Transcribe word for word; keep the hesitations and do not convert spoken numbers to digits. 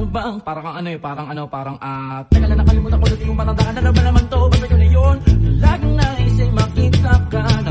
bang? Parang ang ano eh, parang ano, parang ah teka lang, nakalimutan ko na yung matandaan. Ano ba naman to? Ba't yun na yun? Laging naisip makita ka na